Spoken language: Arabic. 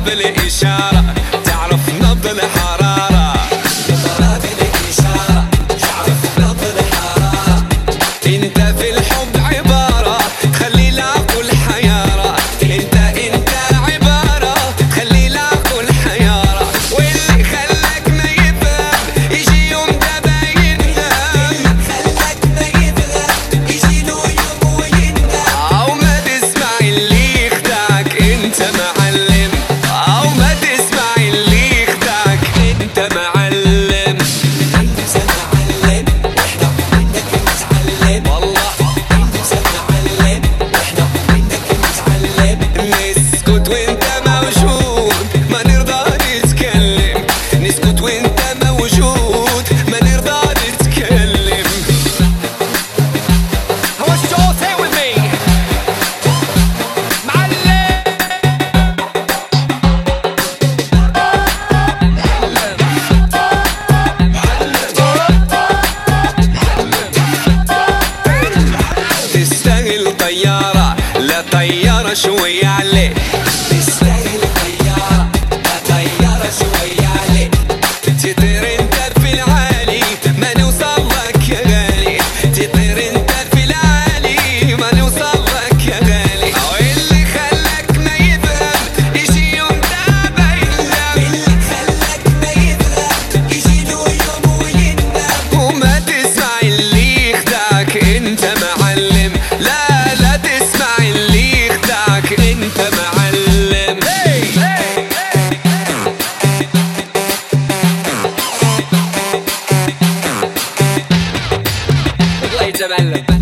بالإشارة تعرف نبض الحرارة. نظرة بالإشارة تعرف نبض الحرارة. انت في الحب عبارة خلي العقل حيارة. انت عبارة خلي العقل حيارة. واللي خلاك ما يفهم يجي يوم دابا يندم. خلاك ما يفهم يجي له يوم ويندم. او ما تسمع اللي يخدعك انت معلم. او ما تسمع اللي يخدعك انت معلم. انت معلم واحنا منك نتعلم. والله انت معلم واحنا منك نتعلم. نسكت وانت موجود ما نرضى نتكلم. نسكت وانت موجود ما نرضى نتكلم. I want you to all say it with me. تستاهل طيارة لا طيارة شوية عليك. تستاهل طيارة لا طيارة شوية عليك. تطير انت في العالي ما نوصل لك يا غالي. تطير انت في العالي ما نوصل لك يا غالي. واللي خلاك ما يفهم يجي يوم دابا يندم. اللي خلاك ما يفهم يجي له يوم ويندم. وما تسمع اللي يخدعك انت معلم. لا تسمع اللي يخدعك انت معلم. الله يتملك.